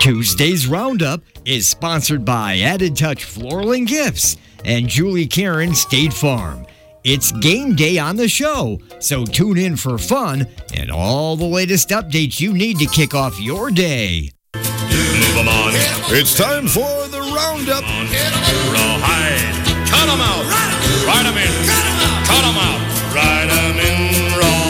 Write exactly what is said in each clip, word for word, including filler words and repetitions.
Tuesday's Roundup is sponsored by Added Touch Floral and Gifts and Julie Karen State Farm. It's game day on the show, so tune in for fun and all the latest updates you need to kick off your day. Move 'em on. It's time for the Roundup. Rawhide. Cut 'em out. Ride 'em in. Cut 'em out. Ride 'em in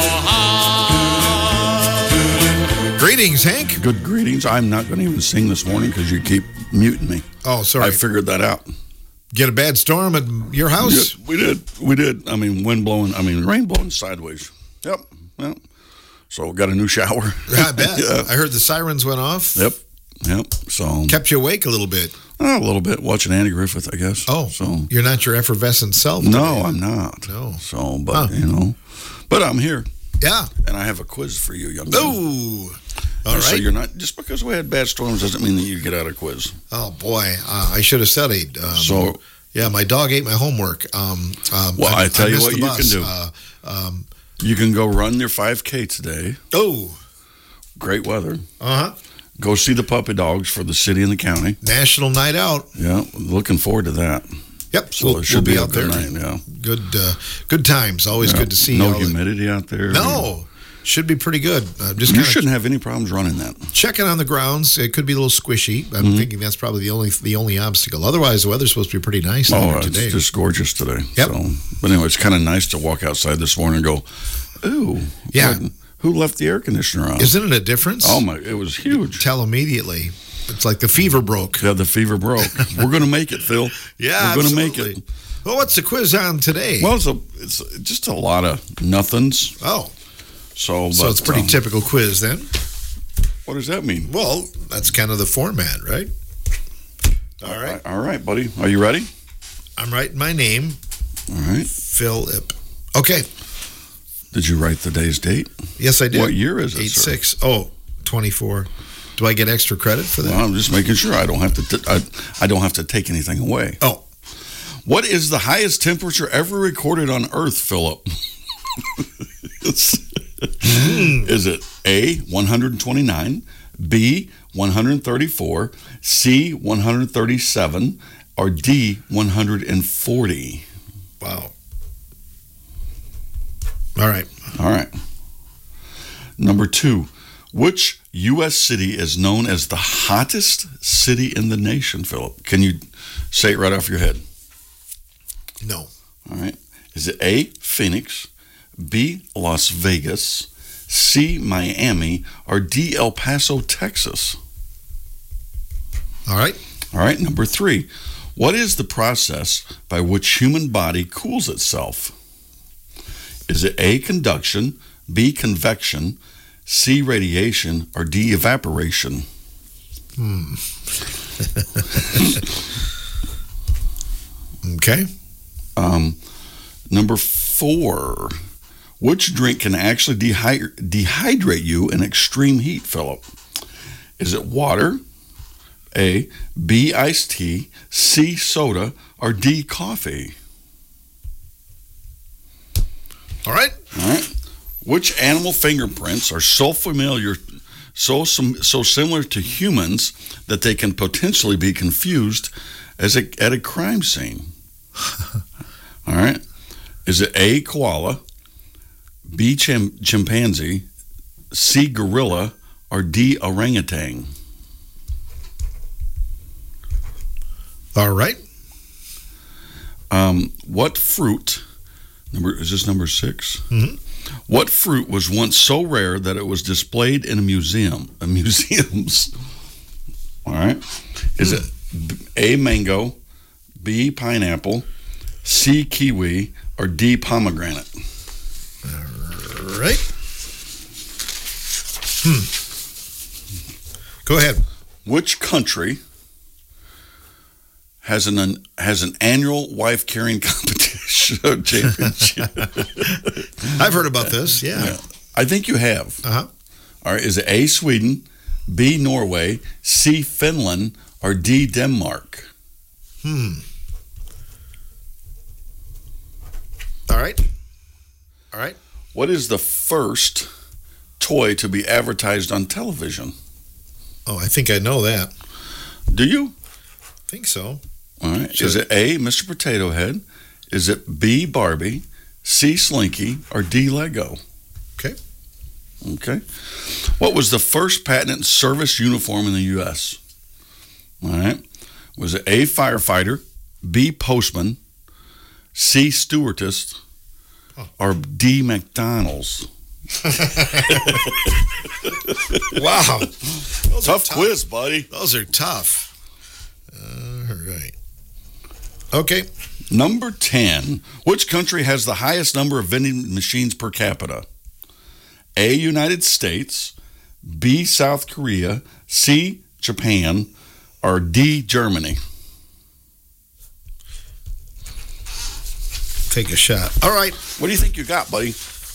rawhide. Greetings, Hank. Good greetings. I'm not going to even sing this morning because you keep muting me. Oh, sorry. I figured that out. Get a bad storm at your house? Yeah, we did. We did. I mean, wind blowing. I mean, rain blowing sideways. Yep. Yep. So got a new shower. I bet. Yeah. I heard the sirens went off. Yep. Yep. So Kept you awake a little bit. uh, a little bit watching Andy Griffith, I guess. Oh, so you're not your effervescent self no, today. I'm not. No. So, but Huh. you know, but I'm here, Yeah. and I have a quiz for you, young man. Oh. All right. So you're not just because we had bad storms doesn't mean that you get out of quiz. Oh, boy. Uh, I should have studied. Um, So. Yeah, my dog ate my homework. Um, um, Well, I tell you missed what the you bus. can do. Uh, um, You can go run your five K today. oh. Great weather. Uh-huh. Go see the puppy dogs for the city and the county. National night out. Yeah, looking forward to that. Yep. So we'll, it should we'll be, be a out good there. night. Yeah. Good, uh, good times. Always Yeah. good to see. No all the- humidity out there. No. Should be pretty good. Uh, just You kind of shouldn't have any problems running that. checking on the grounds. It could be a little squishy. I'm Mm-hmm. thinking that's probably the only the only obstacle. Otherwise, the weather's supposed to be pretty nice out Oh, there it's today. just gorgeous today. Yep. So, but anyway, it's kind of nice to walk outside this morning and go, ooh. Yeah. what- Who left the air conditioner on? Isn't it a difference? Oh, my. It was huge. Tell immediately. It's like the fever broke. Yeah, the fever broke. We're going to make it, Phil. Yeah, We're going to make absolutely. it. Well, what's the quiz on today? Well, it's, a, it's just a lot of nothings. oh, So, so but, it's a pretty um, typical quiz then. What does that mean? Well, that's kind of the format, right? All right. All right, buddy. Are you ready? I'm writing my name, All right. Philip. Okay. Did you write the day's date? Yes, I did. What year is it, Eight sir? six. Oh, twenty-four. Do I get extra credit for that? Well, I'm just making sure I don't have to. T- I, I don't have to take anything away. Oh, What is the highest temperature ever recorded on Earth, Philip? It's- Is it A, one hundred twenty-nine, B, one hundred thirty-four, C, one hundred thirty-seven, or D, one hundred forty? wow. All right. All right. Number two, which U S city is known as the hottest city in the nation, Philip? Can you say it right off your head? No. All right. Is it A, Phoenix, B, Las Vegas, C, Miami, or D, El Paso, Texas? All right. All right. Number three, what is the process by which human body cools itself? Is it A, conduction, B, convection, C, radiation, or D, evaporation? Hmm. Okay. Um, number four, which drink can actually dehy- dehydrate you in extreme heat, Philip? Is it water, A, B, iced tea, C, soda, or D, coffee? All right. All right. Which animal fingerprints are so familiar, so sim- so similar to humans that they can potentially be confused as a, at a crime scene? All right. Is it A, koala, B, chim- chimpanzee, C, gorilla, or D, orangutan? All right. Um, what fruit? Number is this number six? Mm-hmm. What fruit was once so rare that it was displayed in a museum? A museums. All right. Is it A, mango, B, pineapple, C, kiwi, or D, pomegranate? All right. Hmm. Go ahead. Which country has an has an annual wife carrying competition championship? I've heard about this. Yeah. Yeah. I think you have. Uh-huh. All right. Is it A, Sweden, B, Norway, C, Finland, or D, Denmark? Hmm. All right. All right. What is the first toy to be advertised on television? Oh, I think I know that. Do you? I think so. All right. Sure. Is it A, Mister Potato Head? Is it B, Barbie? C, Slinky? Or D, Lego? Okay. Okay. What was the first patented service uniform in the U S? All right. Was it A, firefighter? B, postman? C, stewardess? Oh. Or D, McDonald's? Wow. Those Tough quiz, buddy. Those are tough. All right. Okay. Number ten. Which country has the highest number of vending machines per capita? A, United States. B, South Korea. C, Japan. Or D, Germany? Take a shot. All right. What do you think you got, buddy?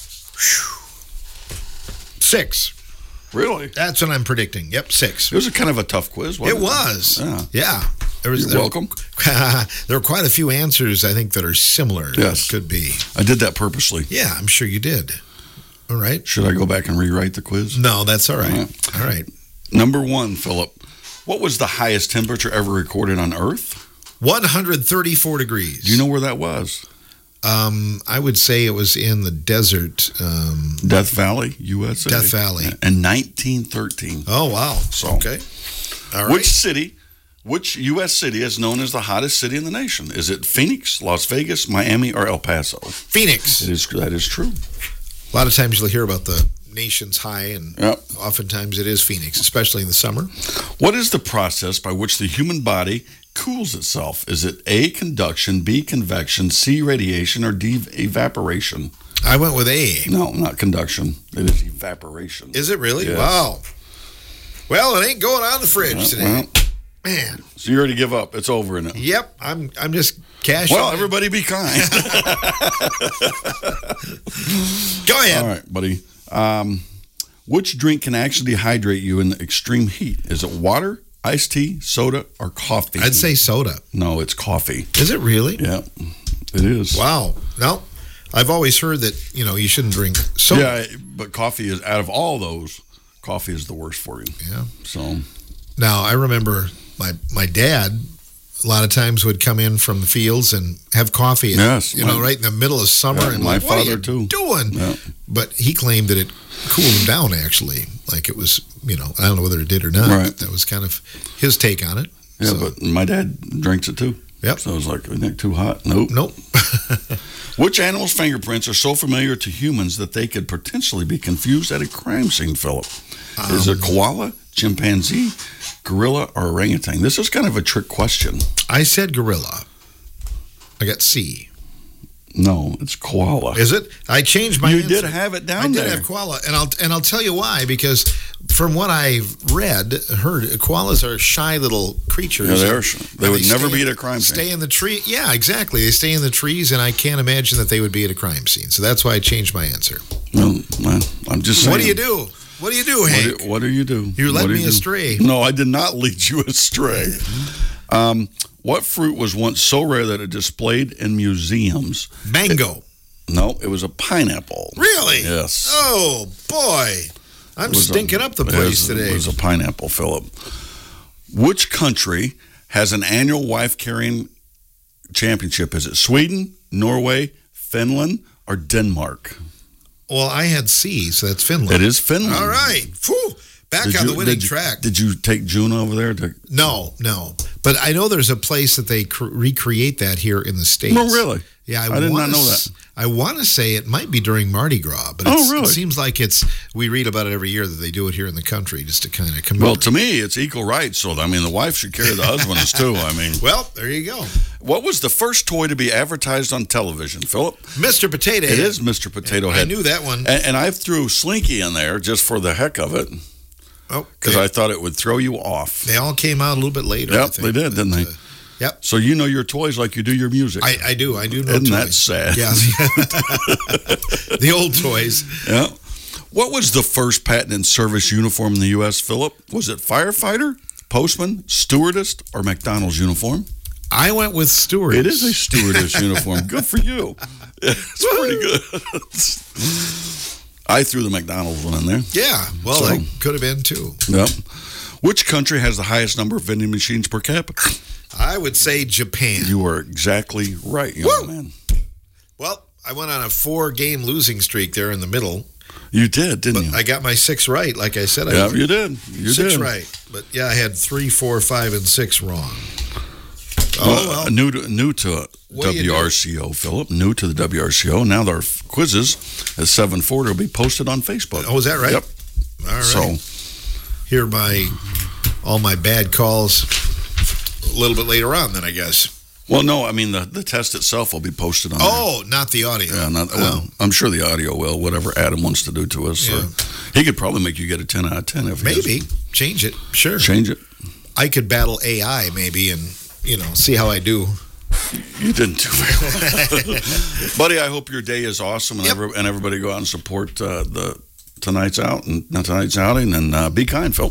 Six. Really? That's what I'm predicting. Yep, six. It was a kind of a tough quiz, wasn't It it? was. Yeah. Yeah. There was, You're there, welcome. there are quite a few answers, I think, that are similar. Yes. Could be. I did that purposely. Yeah, I'm sure you did. All right. Should I go back and rewrite the quiz? No, that's all right. Yeah. All right. Number one, Philip. What was the highest temperature ever recorded on Earth? one hundred thirty-four degrees. Do you know where that was? Um, I would say it was in the desert. Um, Death Valley, U S A. Death Valley. In nineteen thirteen. oh, wow. So- Okay. All right. Which city, which U S city is known as the hottest city in the nation? Is it Phoenix, Las Vegas, Miami, or El Paso? Phoenix. It is, that is true. A lot of times you'll hear about the nation's high, and Yep. oftentimes it is Phoenix, especially in the summer. What is the process by which the human body cools itself? Is it A, conduction, B, convection, C, radiation, or D, evaporation? I went with A. No, not conduction. It is evaporation. Is it really? Yes. Wow. Well, it ain't going on the fridge Well, today. well, Man. so you already give up. It's over in it. Yep. I'm I'm just cashing. Well, in. everybody be kind. Go ahead. All right, buddy. Um, which drink can actually dehydrate you in extreme heat? Is it water, iced tea, soda, or coffee? I'd say soda. No, it's coffee. Is it really? Yeah, it is. Wow. No. I've always heard that, you know, you shouldn't drink soda. Yeah, but coffee is, out of all those, coffee is the worst for you. Yeah. So, Now, I remember my my dad a lot of times would come in from the fields and have coffee. Yes, You my- know, right in the middle of summer. Yeah, and my like, what are father you too. doing? Yeah. But he claimed that it cooled him down, actually. Like it was, you know, I don't know whether it did or not. Right. But that was kind of his take on it. yeah, So, but my dad drinks it too. Yep. So I was like, isn't that too hot? Nope. Nope. Which animal's fingerprints are so familiar to humans that they could potentially be confused at a crime scene, Philip? Is Um, it koala, chimpanzee, gorilla, or orangutan? This is kind of a trick question. I said gorilla. I got C. No, it's koala. Is it? I changed my you answer. did have it down I did there. have koala, and I'll and I'll tell you why. Because from what I've read, heard, koalas are shy little creatures. Yeah, they are. And- They and would never stay- be at a crime scene. Stay in the tree. Yeah, exactly. They stay in the trees, and I can't imagine that they would be at a crime scene. So that's why I changed my answer. Well, well, I'm just saying. What do you do? What do you do, What Hank? do, what do you do? You led What do me you do? astray. No, I did not lead you astray. Um, what fruit was once so rare that it displayed in museums? Mango. No, it was a pineapple. Really? Yes. Oh boy, I'm It was stinking a- up the it place was- today. It was a pineapple, Philip. Which country has an annual wife-carrying championship? Is it Sweden, Norway, Finland, or Denmark? Well, I had C, so that's Finland. It is Finland. All right. Phew. Back Did on you- the winning did you- track. Did you take June over there? To, No, no. But I know there's a place that they cr- recreate that here in the States. no, really? Yeah, I, I did wanna not know s- that. I want to say it might be during Mardi Gras, but Oh, it's, really? it seems like it's. We read about it every year that they do it here in the country just to kind of commemorate. Well, to me, it's equal rights. So, I mean, the wife should carry the husband's too. I mean, Well, there you go, what was the first toy to be advertised on television, Philip? Mister Potato It Head. is Mister Potato I Head. knew that one. And, and I threw Slinky in there just for the heck of it Oh, because they, I thought it would throw you off. they all came out a little bit later. I Yep, think, they did, didn't but, they? uh, Yep. So you know your toys like you do your music. I, I do. I do know. Isn't that toys. sad? Yeah. The old toys. Yeah. What was the first patent and service uniform in the U S, Philip? Was it firefighter, postman, stewardess, or McDonald's uniform? I went with Stewart. It is a stewardess uniform. Good for you. It's pretty good. I threw the McDonald's one in there. Yeah. Well, So- that could have been too. Yep. Which country has the highest number of vending machines per capita? I would say Japan. You are exactly right, young Woo! man. Well, I went on a four-game losing streak there in the middle. You did, didn't But you? I got my six right, like I said. I Yeah, would. you did. You six did. right. But, yeah, I had three, four, five, and six wrong. Oh, Well, well. new to new to What do you W R C O, Philip. New to the W R C O. Now their quizzes at seven forty will be posted on Facebook. Oh, is that right? Yep. All right. So, Hear my all my bad calls a little bit later on, then, I guess. well, no, I mean the, the test itself will be posted on. Oh, not the audio. there. Yeah, not, well, Oh, I'm sure the audio will. Whatever Adam wants to do to us, Yeah. or he could probably make you get a ten out of ten if he maybe. does. Change it. Sure. Change it. I could battle A I, maybe, and, you know, see how I do. You didn't do very well, buddy. I hope your day is awesome, and, Yep. every, and everybody go out and support uh, the tonight's out and tonight's outing, and uh, be kind, Phil.